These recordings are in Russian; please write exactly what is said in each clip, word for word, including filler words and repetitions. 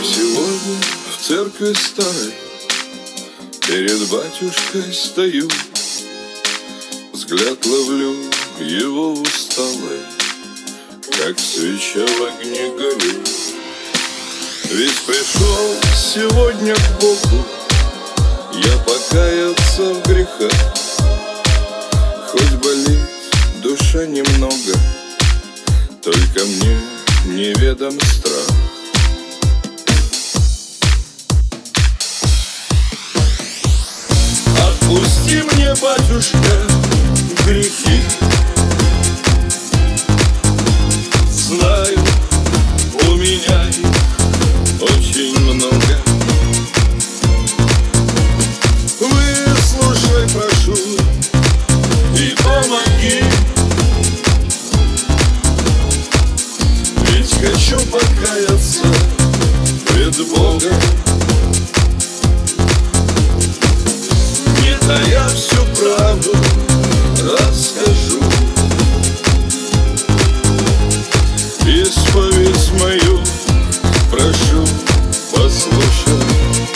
сегодня в церкви старой перед батюшкой стою, взгляд ловлю его усталый, как свеча в огне горю. Ведь пришел сегодня к Богу я покаяться в грехах, хоть болит душа немного, только мне неведом страх. Отпусти мне, батюшка, грехи. Знаю, у меня их очень много. Выслушай, прошу, и помоги. Ведь хочу покаяться пред Богом. Да я всю правду расскажу, исповедь мою прошу послушай.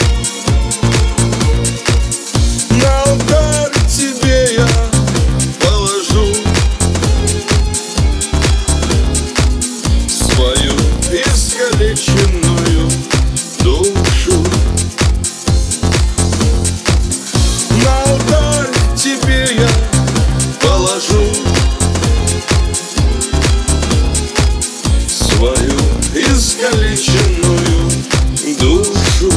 На алтарь тебе я положу свою искалеченную душу. Тебе я положу свою искалеченную душу.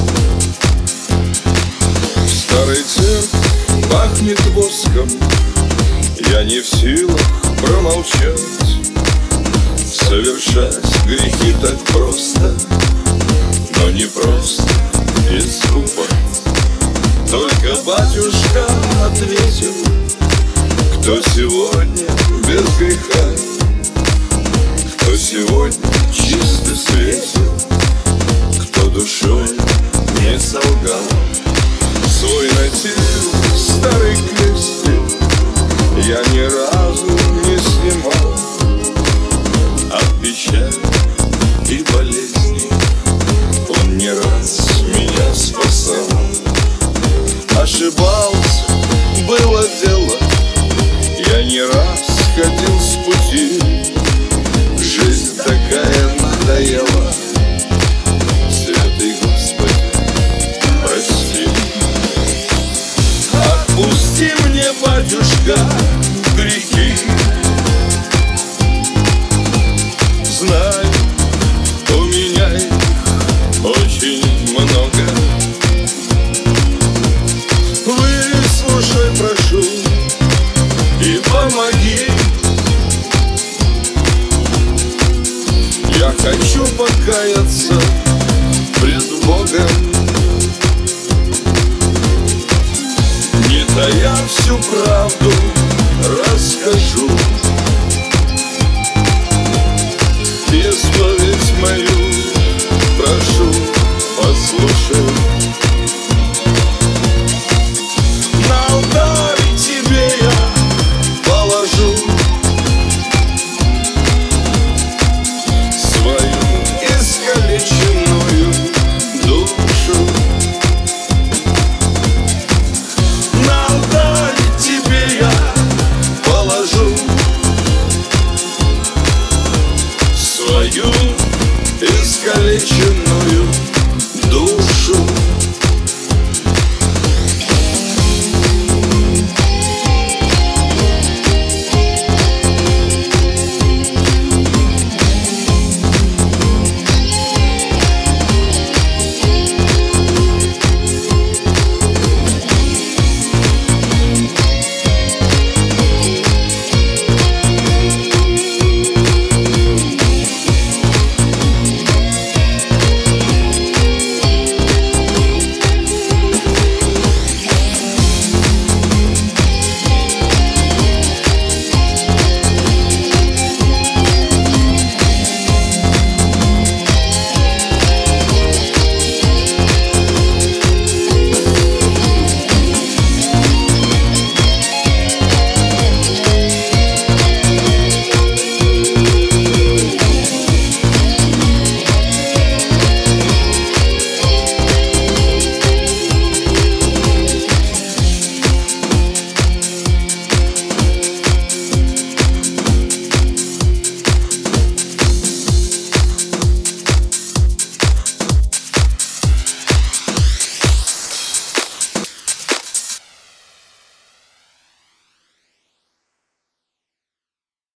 В старой церкви пахнет воском, я не в силах промолчать. Совершать грехи так просто, но не просто искупать. Только батюшка ответил, кто сегодня без греха, кто сегодня чисто светил, кто душой не солгал. Свой носил старый крестик я ни разу не снимал. От печали и болезней он не раз меня спасал. Ошибался, было дело, я не раз ходил с пути. Жизнь такая надоела, святый Господи, прости. Отпусти мне, батюшка, грехи. Знаю, у меня их очень много. Выслушай, прошу, и помоги. Я хочу покаяться пред Богом, не тая всю правду расскажу.